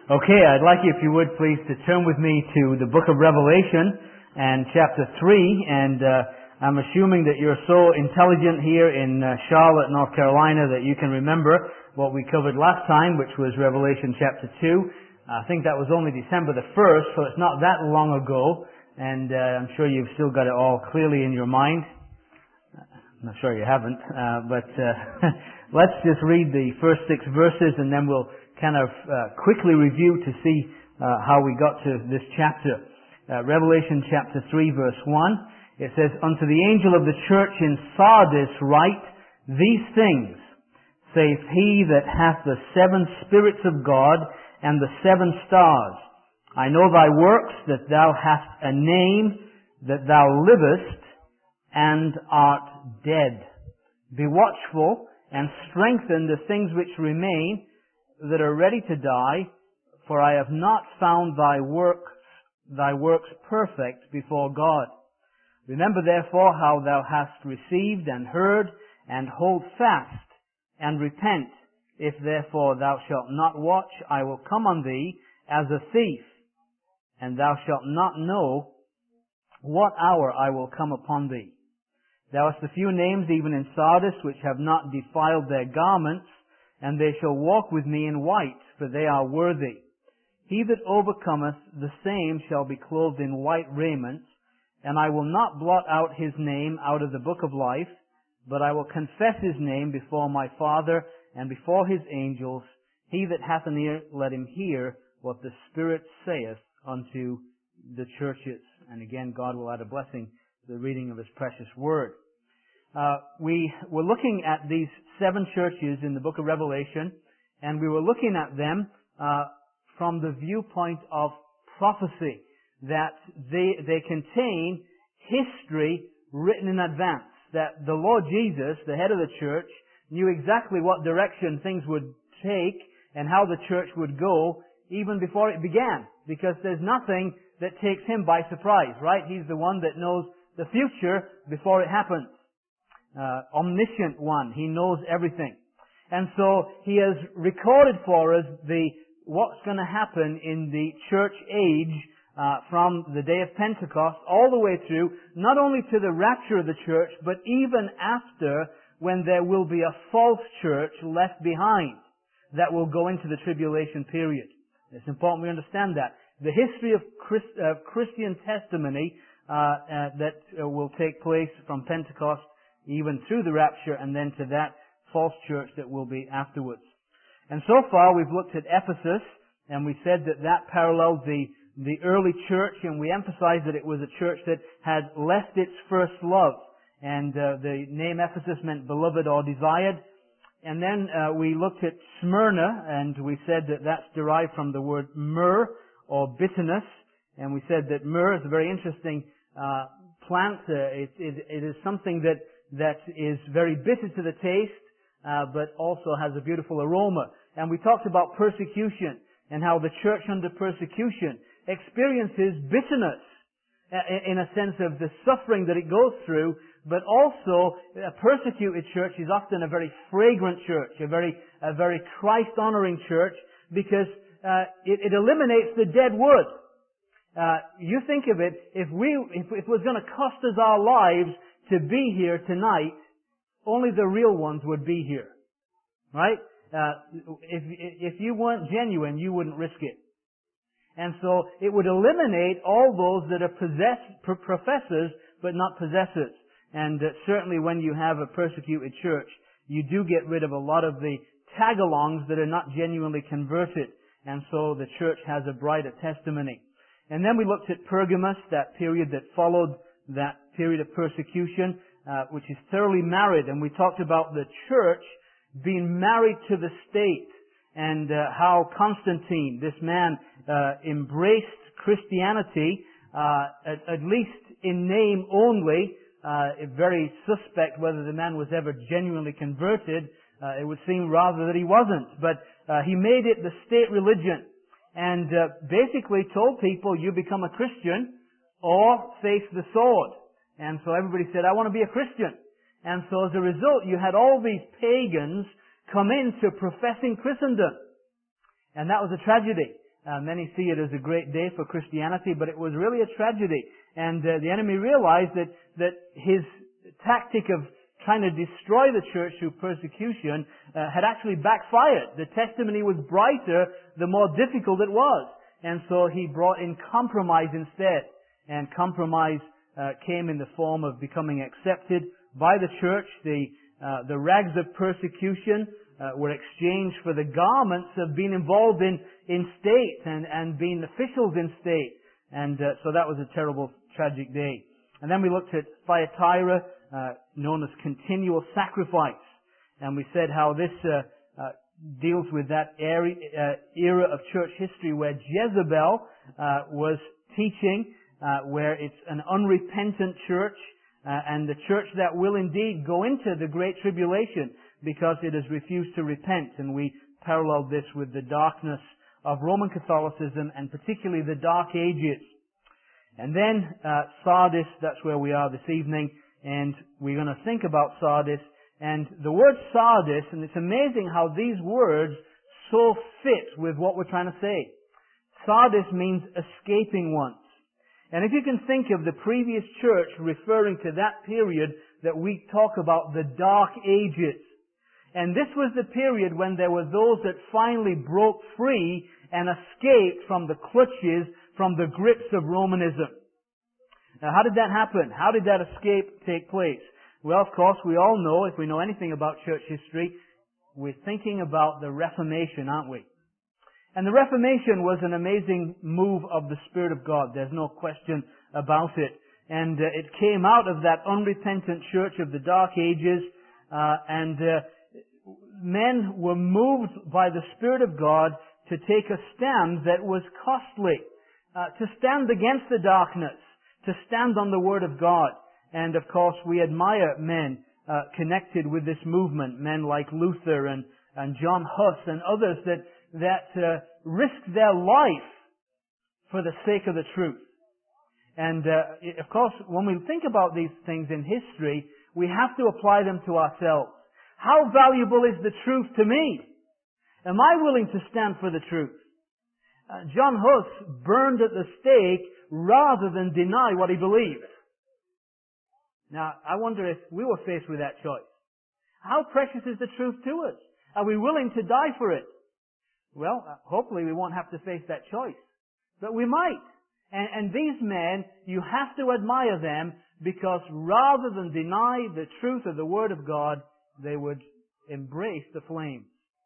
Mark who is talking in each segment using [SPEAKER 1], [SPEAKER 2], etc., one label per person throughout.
[SPEAKER 1] Okay, I'd like you, if you would, please, to turn with me to the book of Revelation and chapter 3. And I'm assuming that you're so intelligent here in Charlotte, North Carolina, that you can remember what we covered last time, which was Revelation chapter 2. I think that was only December the 1st, so it's not that long ago. And I'm sure you've still got it all clearly in your mind. I'm sure you haven't, but let's just read the first 6 verses and then we'll kind of quickly review to see how we got to this chapter. Revelation chapter 3 verse 1, it says, "Unto the angel of the church in Sardis write, These things saith he that hath the 7 spirits of God and the 7 stars. I know thy works, that thou hast a name, that thou livest, and art dead. Be watchful, and strengthen the things which remain, that are ready to die, for I have not found thy works perfect before God. Remember therefore how thou hast received and heard, and hold fast, and repent. If therefore thou shalt not watch, I will come on thee as a thief, and thou shalt not know what hour I will come upon thee. Thou hast a few names even in Sardis, which have not defiled their garments, and they shall walk with me in white, for they are worthy. He that overcometh, the same shall be clothed in white raiment, and I will not blot out his name out of the book of life, but I will confess his name before my Father and before his angels. He that hath an ear, let him hear what the Spirit saith unto the churches." And again, God will add a blessing to the reading of His precious Word. We were looking at these 7 churches in the book of Revelation, and we were looking at them from the viewpoint of prophecy, that they contain history written in advance, that the Lord Jesus, the head of the church, knew exactly what direction things would take and how the church would go even before it began, because there's nothing that takes Him by surprise, right? He's the one that knows the future before it happens. Omniscient one. He knows everything. And so He has recorded for us what's going to happen in the church age from the day of Pentecost all the way through, not only to the rapture of the church, but even after, when there will be a false church left behind that will go into the tribulation period. It's important we understand that. The history of Christian testimony that will take place from Pentecost even through the rapture and then to that false church that will be afterwards. And so far we've looked at Ephesus, and we said that paralleled the early church, and we emphasized that it was a church that had left its first love. And the name Ephesus meant beloved or desired. And then we looked at Smyrna, and we said that that's derived from the word myrrh, or bitterness. And we said that myrrh is a very interesting plant. It is something that is very bitter to the taste, but also has a beautiful aroma. And we talked about persecution, and how the church under persecution experiences bitterness in a sense of the suffering that it goes through, but also a persecuted church is often a very fragrant church, a very Christ-honoring church, because it eliminates the dead wood. You think of it, if it was going to cost us our lives to be here tonight, only the real ones would be here. Right? If you weren't genuine, you wouldn't risk it. And so it would eliminate all those that are professors but not possessors. And certainly when you have a persecuted church, you do get rid of a lot of the tag-alongs that are not genuinely converted. And so the church has a brighter testimony. And then we looked at Pergamos, that period that followed that period of persecution, which is thoroughly married. And we talked about the church being married to the state, and how Constantine, this man, embraced Christianity, at least in name only. Very suspect whether the man was ever genuinely converted. It would seem rather that he wasn't. But he made it the state religion, and basically told people, you become a Christian or face the sword. And so everybody said, I want to be a Christian. And so as a result, you had all these pagans come into professing Christendom. And that was a tragedy. Many see it as a great day for Christianity, but it was really a tragedy. And the enemy realized that his tactic of trying to destroy the church through persecution had actually backfired. The testimony was brighter the more difficult it was. And so he brought in compromise instead. And compromise came in the form of becoming accepted by the church. The rags of persecution were exchanged for the garments of being involved in state and being officials in state. And so that was a terrible, tragic day. And then we looked at Thyatira, known as continual sacrifice. And we said how this deals with that era of church history where Jezebel was teaching, where it's an unrepentant church, and the church that will indeed go into the Great Tribulation because it has refused to repent. And we paralleled this with the darkness of Roman Catholicism and particularly the Dark Ages. And then Sardis, that's where we are this evening, and we're going to think about Sardis. And the word Sardis, and it's amazing how these words so fit with what we're trying to say. Sardis means escaping ones. And if you can think of the previous church referring to that period that we talk about, the Dark Ages. And this was the period when there were those that finally broke free and escaped from the clutches, from the grips of Romanism. Now, how did that happen? How did that escape take place? Well, of course, we all know, if we know anything about church history, we're thinking about the Reformation, aren't we? And the Reformation was an amazing move of the Spirit of God. There's no question about it. And it came out of that unrepentant church of the Dark Ages, and men were moved by the Spirit of God to take a stand that was costly, to stand against the darkness, to stand on the Word of God. And of course, we admire men connected with this movement, men like Luther and John Huss and others that risked their life for the sake of the truth. And of course, when we think about these things in history, we have to apply them to ourselves. How valuable is the truth to me? Am I willing to stand for the truth? John Huss burned at the stake rather than deny what he believed. Now, I wonder if we were faced with that choice. How precious is the truth to us? Are we willing to die for it? Well, hopefully we won't have to face that choice. But we might. And these men, you have to admire them because rather than deny the truth of the Word of God, they would embrace the flames.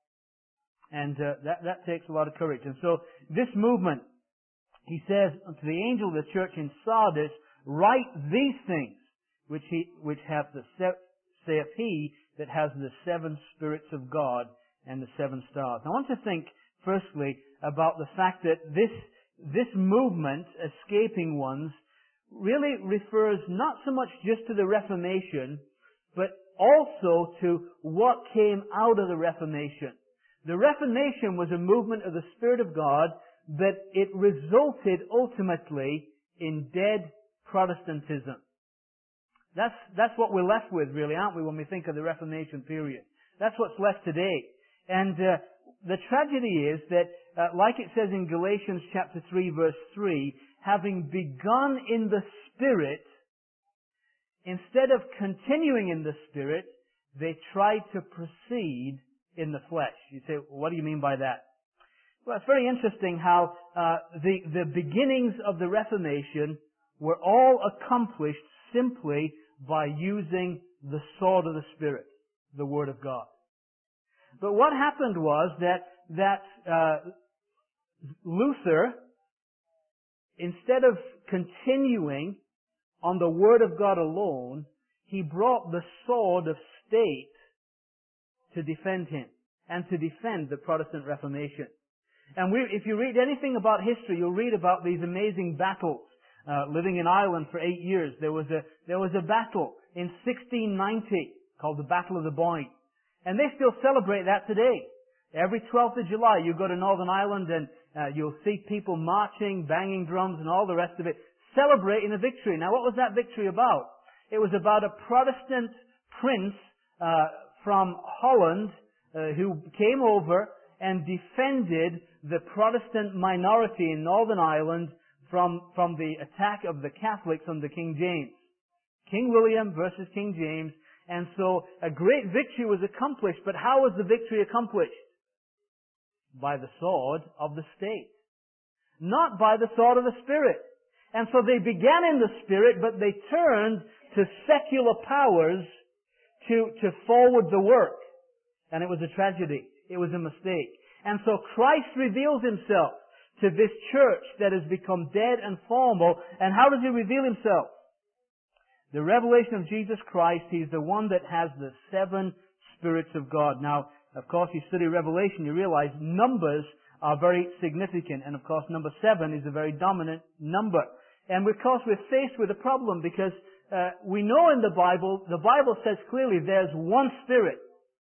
[SPEAKER 1] And that takes a lot of courage. And so this movement, he says to the angel of the church in Sardis, write these things, which have saith he that has the seven spirits of God and the seven stars. I want to think firstly about the fact that this movement, escaping ones, really refers not so much just to the Reformation, but also to what came out of the Reformation. The Reformation was a movement of the Spirit of God, but it resulted ultimately in dead Protestantism. That's what we're left with, really, aren't we, when we think of the Reformation period? That's what's left today. And the tragedy is that, like it says in Galatians chapter 3, verse 3, having begun in the Spirit, instead of continuing in the Spirit, they tried to proceed in the flesh. You say, what do you mean by that? Well, it's very interesting how the beginnings of the Reformation were all accomplished simply by using the sword of the Spirit, the Word of God. But what happened was that Luther, instead of continuing on the Word of God alone, he brought the sword of state to defend him and to defend the Protestant Reformation. And if you read anything about history, you'll read about these amazing battles. Living in Ireland for 8 years, there was a battle in 1690 called the Battle of the Boyne. And they still celebrate that today. Every 12th of July, you go to Northern Ireland and you'll see people marching, banging drums and all the rest of it, celebrating a victory. Now, what was that victory about? It was about a Protestant prince from Holland who came over and defended the Protestant minority in Northern Ireland from the attack of the Catholics under King James. King William versus King James. And so a great victory was accomplished. But how was the victory accomplished? By the sword of the state. Not by the sword of the Spirit. And so they began in the Spirit, but they turned to secular powers to forward the work. And it was a tragedy. It was a mistake. And so Christ reveals Himself to this church that has become dead and formal. And how does He reveal Himself? The revelation of Jesus Christ, He's the one that has the 7 spirits of God. Now, of course, you study Revelation, you realize numbers are very significant. And of course, number 7 is a very dominant number. And of course, we're faced with a problem because we know in the Bible says clearly there's one Spirit.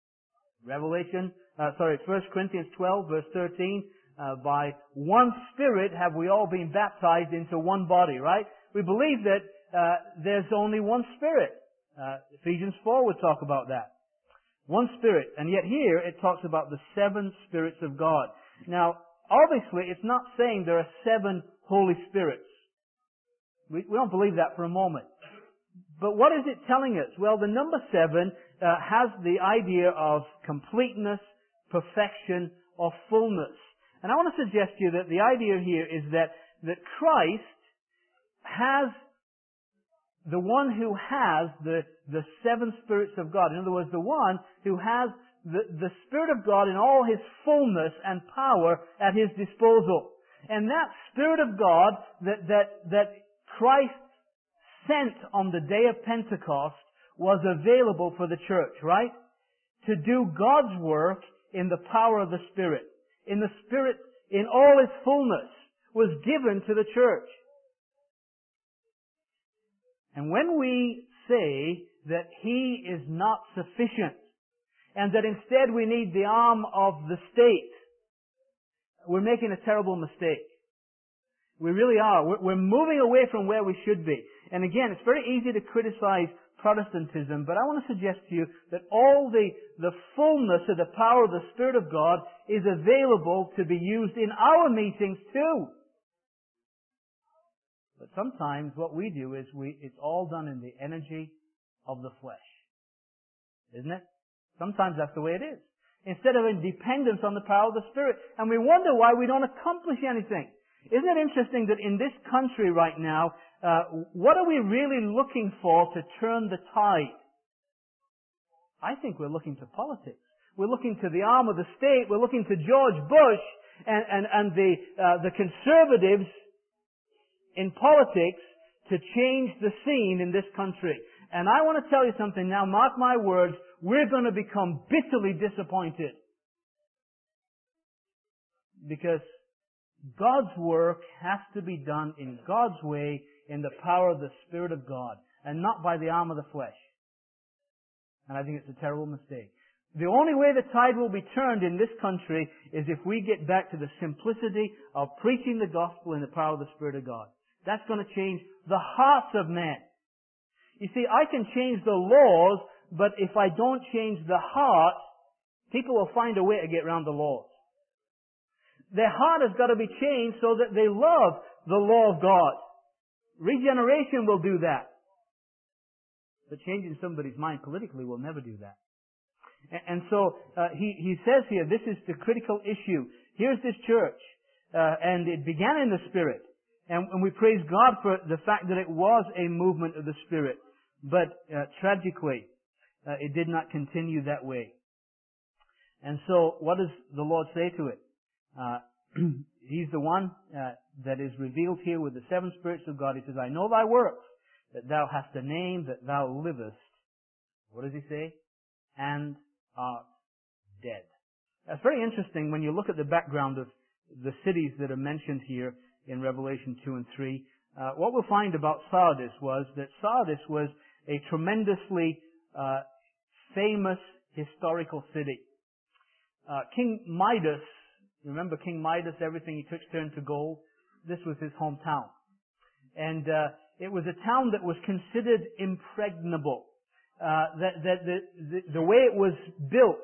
[SPEAKER 1] 1 Corinthians 12 verse 13, by one Spirit have we all been baptized into one body, right? We believe that there's only one Spirit. Ephesians 4 would talk about that. One Spirit. And yet here it talks about the 7 spirits of God. Now, obviously it's not saying there are 7 Holy Spirits. We don't believe that for a moment. But what is it telling us? Well, the number 7 has the idea of completeness, perfection, or fullness. And I want to suggest to you that the idea here is that Christ has the one who has the 7 spirits of God. In other words, the one who has the Spirit of God in all His fullness and power at His disposal. And that Spirit of God that Christ sent on the day of Pentecost was available for the church, right? To do God's work in the power of the Spirit. In the Spirit, in all His fullness, was given to the church. And when we say that He is not sufficient, and that instead we need the arm of the state, we're making a terrible mistake. We really are. We're moving away from where we should be. And again, it's very easy to criticize Protestantism, but I want to suggest to you that all the fullness of the power of the Spirit of God is available to be used in our meetings too. But sometimes what we do is it's all done in the energy of the flesh. Isn't it? Sometimes that's the way it is. Instead of in dependence on the power of the Spirit. And we wonder why we don't accomplish anything. Isn't it interesting that in this country right now, what are we really looking for to turn the tide? I think we're looking to politics. We're looking to the arm of the state. We're looking to George Bush and the conservatives in politics to change the scene in this country. And I want to tell you something now, mark my words, we're going to become bitterly disappointed. Because God's work has to be done in God's way, in the power of the Spirit of God, and not by the arm of the flesh. And I think it's a terrible mistake. The only way the tide will be turned in this country is if we get back to the simplicity of preaching the gospel in the power of the Spirit of God. That's going to change the hearts of men. You see, I can change the laws, but if I don't change the heart, people will find a way to get around the laws. Their heart has got to be changed so that they love the law of God. Regeneration will do that. But changing somebody's mind politically will never do that. And so he says here, this is the critical issue. Here's this church, and it began in the Spirit. And we praise God for the fact that it was a movement of the Spirit. But tragically, it did not continue that way. And so what does the Lord say to it? He's the one that is revealed here with the 7 spirits of God. He says, I know thy works, that thou hast a name, that thou livest. What does he say? And art dead. That's very interesting when you look at the background of the cities that are mentioned here in Revelation 2 and 3. What we'll find about Sardis was that Sardis was a tremendously famous historical city. King Midas, remember King Midas, everything he touched turned to gold? This was his hometown. And it was a town that was considered impregnable. The way it was built,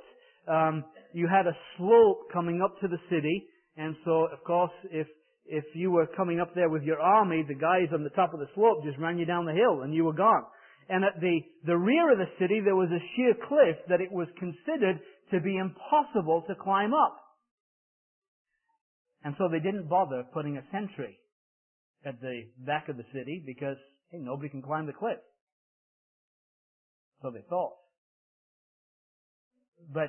[SPEAKER 1] you had a slope coming up to the city, and so, of course, if you were coming up there with your army, the guys on the top of the slope just ran you down the hill, and you were gone. And at the rear of the city, there was a sheer cliff that it was considered to be impossible to climb up. And so they didn't bother putting a sentry at the back of the city because, hey, nobody can climb the cliff. So they thought. But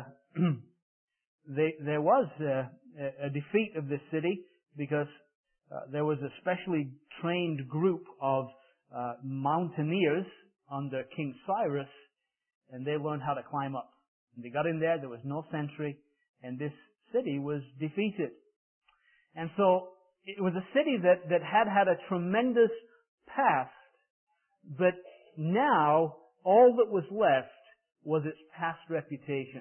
[SPEAKER 1] there was a defeat of this city because there was a specially trained group of mountaineers under King Cyrus, and they learned how to climb up. And they got in there was no sentry, and this city was defeated. And so it was a city that had a tremendous past, but now all that was left was its past reputation.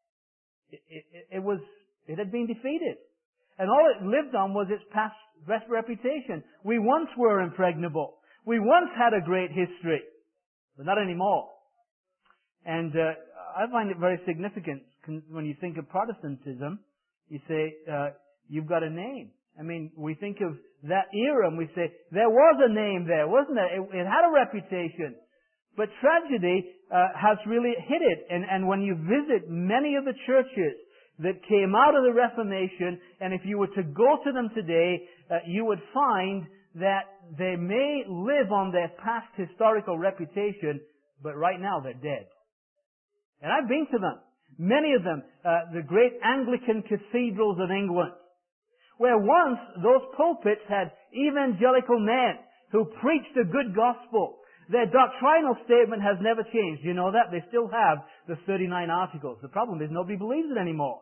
[SPEAKER 1] It had been defeated. And all it lived on was its past reputation. We once were impregnable. We once had a great history, but not anymore. And I find it very significant when you think of Protestantism. You say, you've got a name. I mean, we think of that era and we say, there was a name there, wasn't there? It had a reputation. But tragedy has really hit it. And when you visit many of the churches that came out of the Reformation, and if you were to go to them today, you would find that they may live on their past historical reputation, but right now they're dead. And I've been to them. Many of them, the great Anglican cathedrals of England, where once those pulpits had evangelical men who preached a good gospel. Their doctrinal statement has never changed. You know that? They still have the 39 articles. The problem is nobody believes it anymore.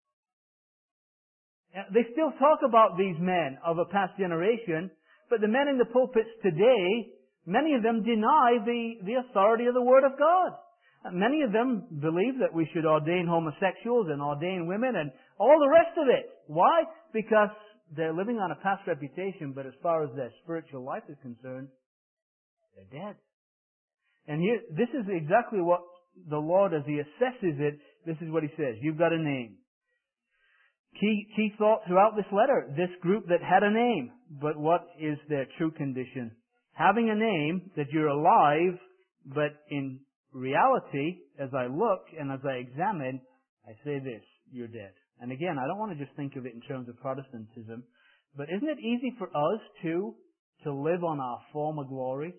[SPEAKER 1] They still talk about these men of a past generation, but the men in the pulpits today, many of them deny the authority of the Word of God. Many of them believe that we should ordain homosexuals and ordain women and all the rest of it. Why? Because they're living on a past reputation, but as far as their spiritual life is concerned, they're dead. And here, this is exactly what the Lord, as He assesses it, this is what He says. You've got a name. Key thought throughout this letter, this group that had a name, but what is their true condition? Having a name, that you're alive, but in reality, as I look and as I examine, I say this, you're dead. And again, I don't want to just think of it in terms of Protestantism, but isn't it easy for us to live on our former glory?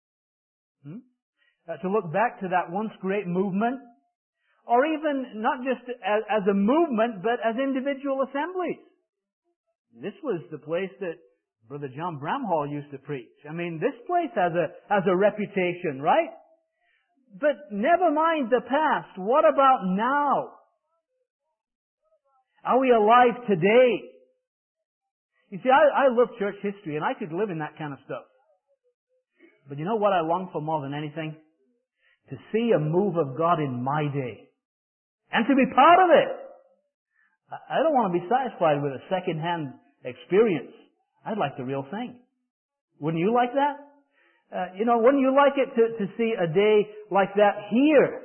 [SPEAKER 1] To look back to that once great movement, or even not just as a movement, but as individual assemblies. This was the place that Brother John Bramhall used to preach. I mean, this place has a reputation, right? But never mind the past. What about now? Are we alive today? You see, I love church history, and I could live in that kind of stuff. But you know what I long for more than anything? To see a move of God in my day. And to be part of it. I don't want to be satisfied with a second-hand experience. I'd like the real thing. Wouldn't you like that? Wouldn't you like it to see a day like that here?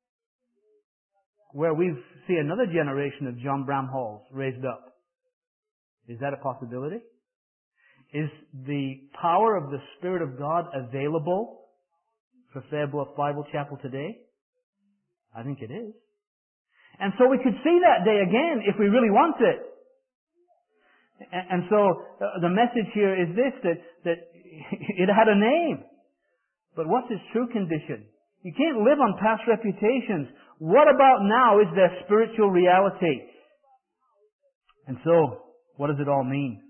[SPEAKER 1] Where we see another generation of John Bramhalls raised up. Is that a possibility? Is the power of the Spirit of God available for Fairbluff Bible Chapel today? I think it is. And so we could see that day again if we really want it. And so the message here is this, that it had a name. But what's its true condition? You can't live on past reputations. What about now is their spiritual reality? And so, what does it all mean?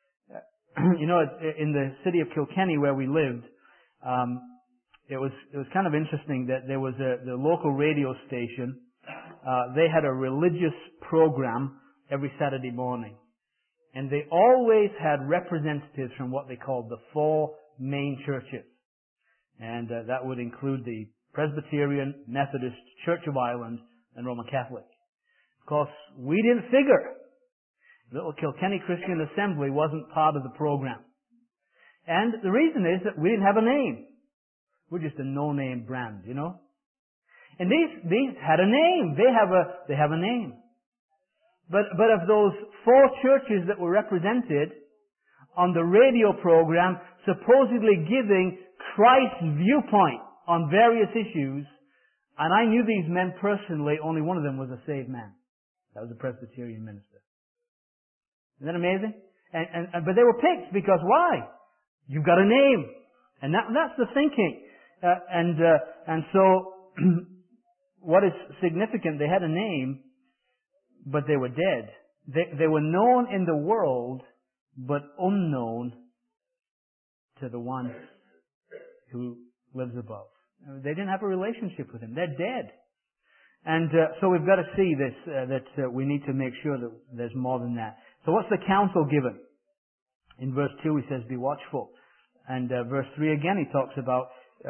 [SPEAKER 1] In the city of Kilkenny where we lived, it was kind of interesting that there was the local radio station. They had a religious program every Saturday morning. And they always had representatives from what they called the four main churches. And that would include the Presbyterian, Methodist, Church of Ireland, and Roman Catholic. Of course, we didn't figure. Little Kilkenny Christian Assembly wasn't part of the program. And the reason is that we didn't have a name. We're just a no-name brand, And these had a name. They have a name. But of those 4 churches that were represented on the radio program, supposedly giving Christ's viewpoint on various issues, and I knew these men personally, only one of them was a saved man. That was a Presbyterian minister. Isn't that amazing? But they were picked because why? You've got a name. And that's the thinking. And so, what is significant, they had a name, but they were dead. They were known in the world, but unknown to the one who lives above. They didn't have a relationship with Him. They're dead. And so we've got to see this, that we need to make sure that there's more than that. So what's the counsel given? In verse 2 he says, be watchful. And verse 3 again he talks about,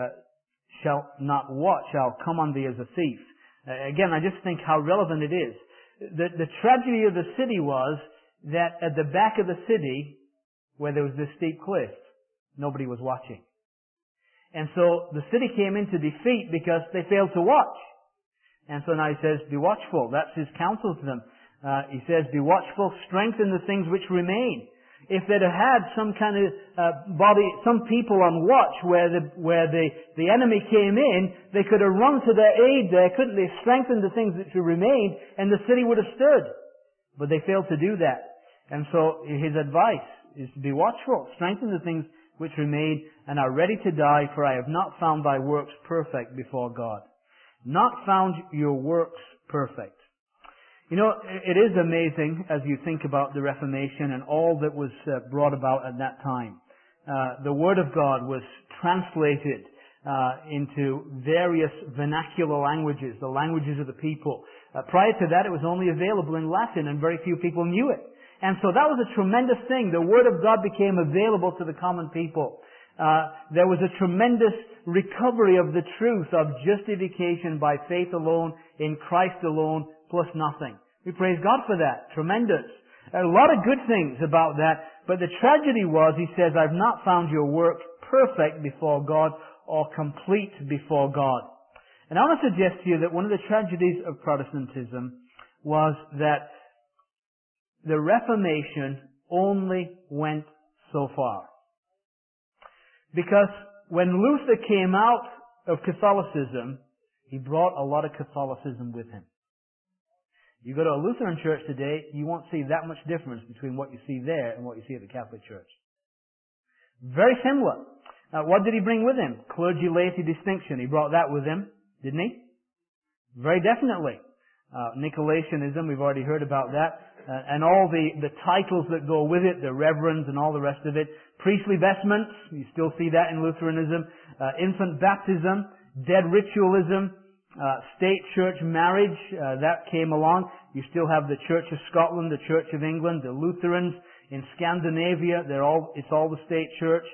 [SPEAKER 1] shall not watch, I'll come on thee as a thief. Again, I just think how relevant it is. The tragedy of the city was that at the back of the city, where there was this steep cliff, nobody was watching. And so the city came into defeat because they failed to watch. And so now he says, be watchful. That's his counsel to them. He says, be watchful, strengthen the things which remain. If they'd have had some kind of some people on watch where the enemy came in, they could have run to their aid there, couldn't they? Strengthen the things which remained, and the city would have stood. But they failed to do that. And so his advice is to be watchful, strengthen the things which remain, and are ready to die, for I have not found thy works perfect before God. Not found your works perfect. You know, it is amazing as you think about the Reformation and all that was brought about at that time. The Word of God was translated into various vernacular languages, the languages of the people. Prior to that, it was only available in Latin, and very few people knew it. And so that was a tremendous thing. The Word of God became available to the common people. There was a tremendous recovery of the truth of justification by faith alone, in Christ alone, plus nothing. We praise God for that. Tremendous. A lot of good things about that. But the tragedy was, he says, I've not found your work perfect before God or complete before God. And I want to suggest to you that one of the tragedies of Protestantism was that the Reformation only went so far. Because when Luther came out of Catholicism, he brought a lot of Catholicism with him. You go to a Lutheran church today, you won't see that much difference between what you see there and what you see at the Catholic Church. Very similar. What did he bring with him? Clergy-laity distinction. He brought that with him, didn't he? Very definitely. Nicolaitanism, we've already heard about that. And all the titles that go with it, the reverends and all the rest of it. Priestly vestments, you still see that in Lutheranism. Infant baptism, dead ritualism, state church marriage, that came along. You still have the Church of Scotland, the Church of England, the Lutherans in Scandinavia. It's all the state church.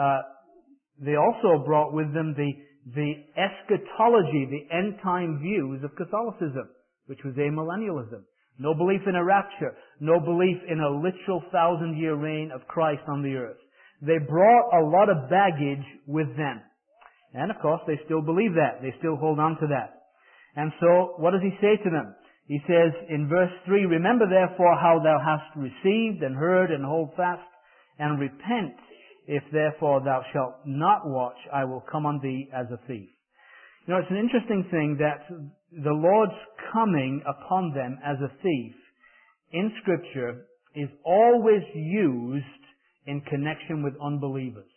[SPEAKER 1] They also brought with them the eschatology, the end time views of Catholicism, which was amillennialism. No belief in a rapture. No belief in a literal 1,000-year reign of Christ on the earth. They brought a lot of baggage with them. And of course, they still believe that. They still hold on to that. And so, what does he say to them? He says in verse 3, remember therefore how thou hast received and heard, and hold fast, and repent. If therefore thou shalt not watch, I will come on thee as a thief. You know, it's an interesting thing that the Lord's coming upon them as a thief in Scripture is always used in connection with unbelievers.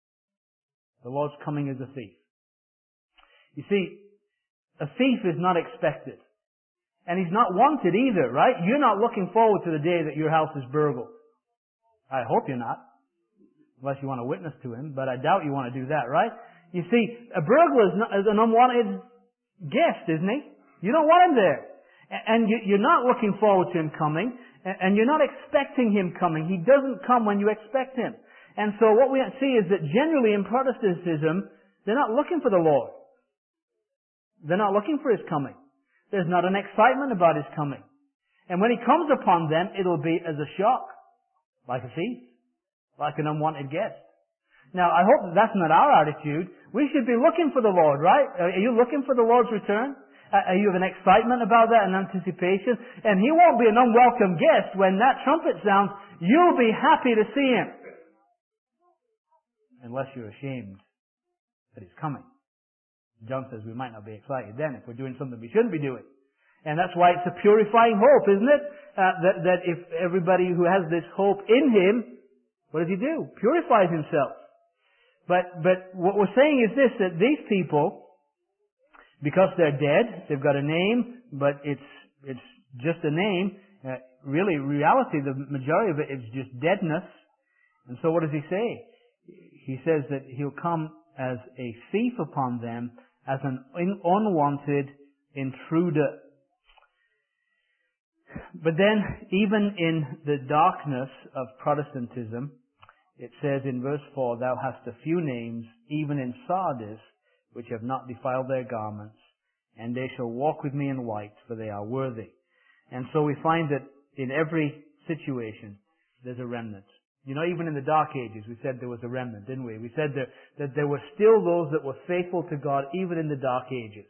[SPEAKER 1] The Lord's coming as a thief. You see, a thief is not expected. And he's not wanted either, right? You're not looking forward to the day that your house is burgled. I hope you're not. Unless you want to witness to him, but I doubt you want to do that, right? You see, a burglar is an unwanted guest, isn't he? You don't want him there. And you're not looking forward to him coming, and you're not expecting him coming. He doesn't come when you expect him. And so what we see is that generally in Protestantism, they're not looking for the Lord. They're not looking for His coming. There's not an excitement about His coming. And when He comes upon them, it'll be as a shock, like a thief, like an unwanted guest. Now, I hope that's not our attitude. We should be looking for the Lord, right? Are you looking for the Lord's return? Are you of an excitement about that, an anticipation? And He won't be an unwelcome guest when that trumpet sounds. You'll be happy to see Him. Unless you're ashamed that He's coming. John says we might not be excited then if we're doing something we shouldn't be doing. And that's why it's a purifying hope, isn't it? That if everybody who has this hope in Him, what does He do? Purifies Himself. But what we're saying is this, that these people, because they're dead, they've got a name, but it's just a name. Really, reality, the majority of it is just deadness. And so what does He say? He says that He'll come as a thief upon them, as an unwanted intruder. But then, even in the darkness of Protestantism, it says in verse 4, Thou hast a few names, even in Sardis, which have not defiled their garments, and they shall walk with me in white, for they are worthy. And so we find that in every situation, there's a remnant. You know, even in the Dark Ages, we said there was a remnant, didn't we? We said that there were still those that were faithful to God, even in the Dark Ages.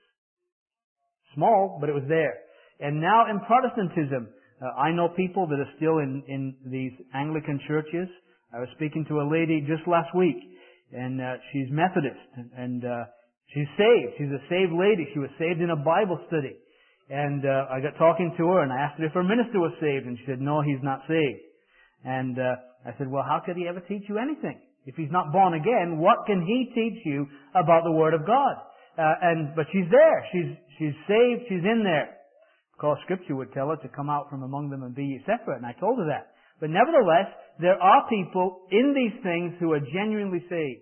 [SPEAKER 1] Small, but it was there. And now in Protestantism, I know people that are still in these Anglican churches. I was speaking to a lady just last week, and she's Methodist, and she's saved. She's a saved lady. She was saved in a Bible study. And I got talking to her, and I asked her if her minister was saved, and she said, no, he's not saved. And I said, well, how could he ever teach you anything? If he's not born again, what can he teach you about the Word of God? But she's there. She's saved. She's in there. Of course, Scripture would tell her to come out from among them and be ye separate, and I told her that. But nevertheless, there are people in these things who are genuinely saved.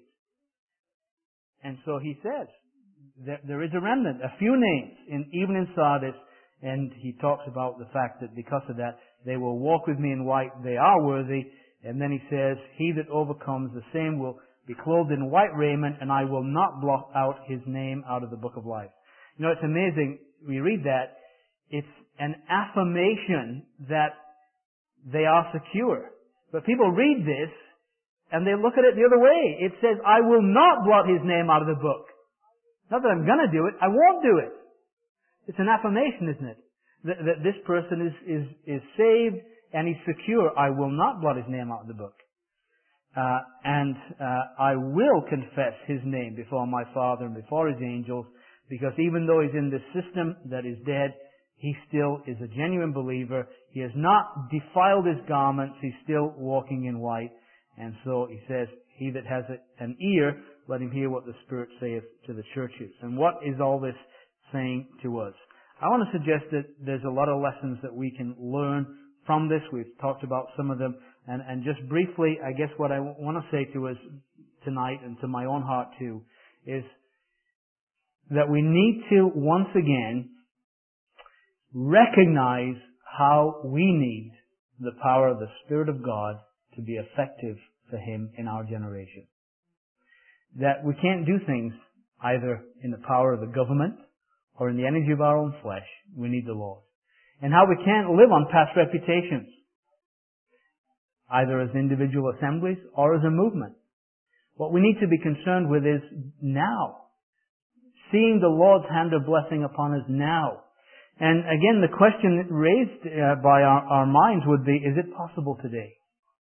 [SPEAKER 1] And so he says, there is a remnant, a few names, even in Sardis, and he talks about the fact that because of that, they will walk with me in white, they are worthy, and then he says, He that overcomes, the same will be clothed in white raiment, and I will not blot out his name out of the book of life. You know, it's amazing, we read that, it's an affirmation that they are secure. But people read this, and they look at it the other way. It says, I will not blot his name out of the book. Not that I'm going to do it, I won't do it. It's an affirmation, isn't it? That this person is saved and he's secure. I will not blot his name out of the book. And I will confess his name before my Father and before his angels, because even though he's in this system that is dead, he still is a genuine believer. He has not defiled his garments. He's still walking in white. And so he says, he that has an ear, let him hear what the Spirit saith to the churches. And what is all this saying to us? I want to suggest that there's a lot of lessons that we can learn from this. We've talked about some of them. And just briefly, I guess what I want to say to us tonight, and to my own heart too, is that we need to once again recognize how we need the power of the Spirit of God to be effective for Him in our generation. That we can't do things either in the power of the government or in the energy of our own flesh. We need the Lord. And how we can't live on past reputations, either as individual assemblies or as a movement. What we need to be concerned with is now. Seeing the Lord's hand of blessing upon us now. And again, the question raised by our minds would be, is it possible today?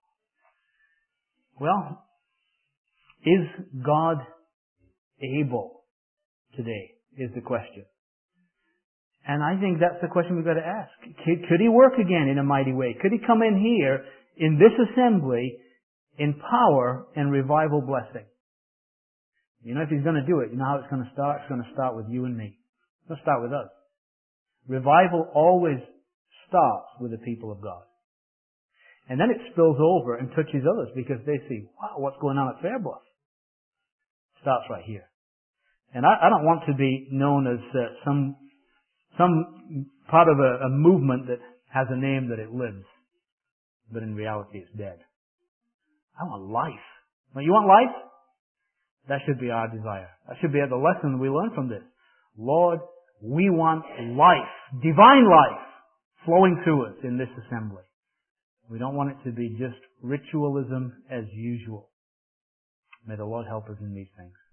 [SPEAKER 1] Well, is God able today, is the question. And I think that's the question we've got to ask. Could He work again in a mighty way? Could He come in here, in this assembly, in power and revival blessing? You know, if He's going to do it, you know how it's going to start? It's going to start with you and me. It's going to start with us. Revival always starts with the people of God. And then it spills over and touches others because they see, wow, what's going on at Fairbluff? Starts right here. And I don't want to be known as some part of a movement that has a name that it lives, but in reality it's dead. I want life. Well, you want life? That should be our desire. That should be the lesson we learn from this. Lord, we want life, divine life, flowing through us in this assembly. We don't want it to be just ritualism as usual. May the Lord help us in these things.